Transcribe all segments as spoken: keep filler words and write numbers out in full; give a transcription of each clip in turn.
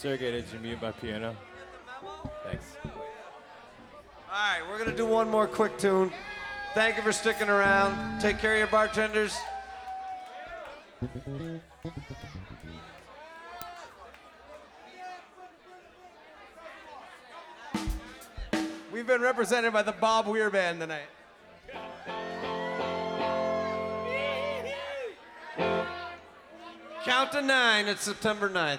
Sergey, did you mute my piano? Thanks. All right, we're gonna do one more quick tune. Thank you for sticking around. Take care of your bartenders. We've been represented by the Bob Weir Band tonight. Count to nine. It's September ninth.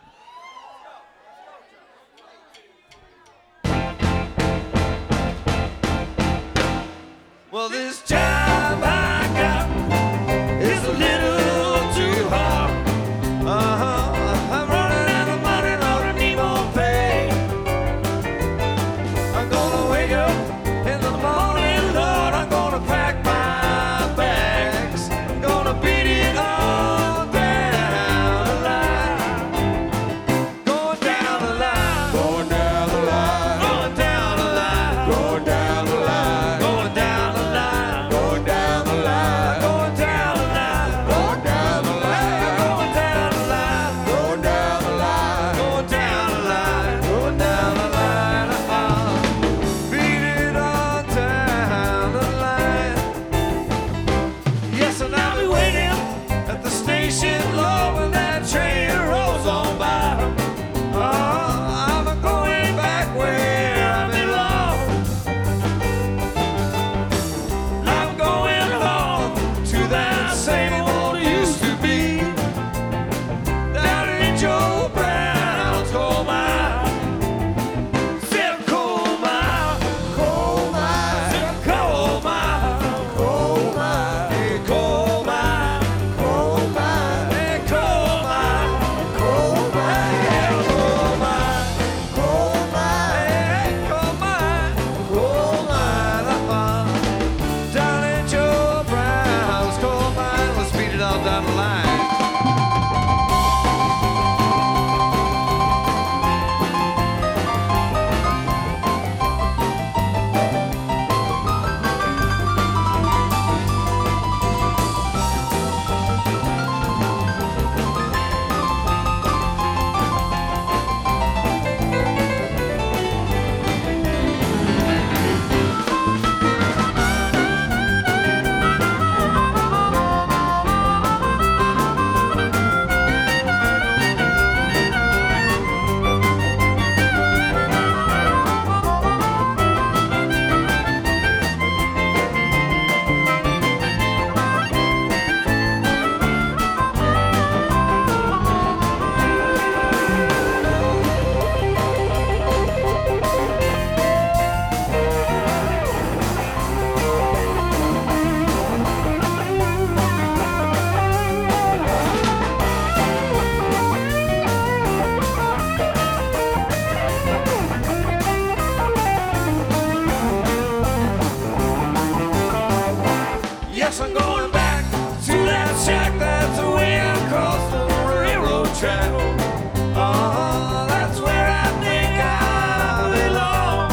Well, this job I got is a little too hard. Uh-huh. I'm running out of money, Lord, I need more pay. I'm gonna wake up in the morning, Lord, I'm gonna pack my bags. I'm gonna beat it all down the line. Going down the line. Going down the line. Going down the line. Going down the line. Going down the line. Going down the line. Going down the line. Going down the line. Going down the line. Going down the line. Going down the line. Going down the line. Uh-uh. Beat it all down the line. Yes, and I'll be waiting at the station, Lord, when that train rolls on by. Oh, I'm going back where I belong. I'm going home to that same old used to be. Down in Joe Brown's coal mine. Said coal mine, coal mine, said coal mine, coal mine, hey, coal mine, coal mine, hey, coal mine, coal mine, hey, coal mine, coal mine, hey, coal mine, coal mine, uh-uh. Down in Joe Brown's coal mine. Let's beat it all down the line. Yes, I'm going back to that shack that's way across the railroad track. Oh, that's where I think I belong.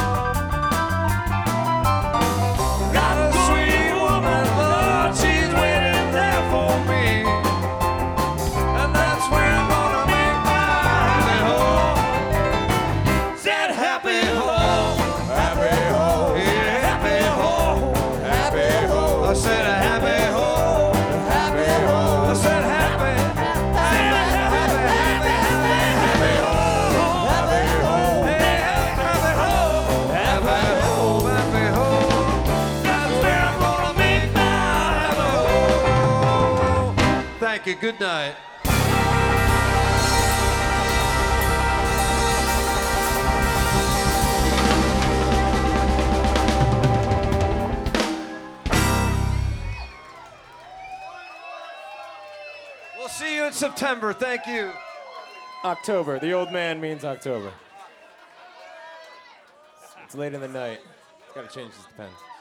Got a sweet woman, Lord, she's waiting there for me. And that's where I'm gonna make my happy home. Said happy home, happy home, yeah, happy home, happy home. I said a happy home, happy home. I said happy, happy, happy, happy, happy, happy home, happy home, yeah, happy home, happy home, happy home. That's where I'm gonna make my happy home. Thank you. Good night. We'll see you in September. Thank you. October. The old man means October. It's late in the night. It's got to change his pens.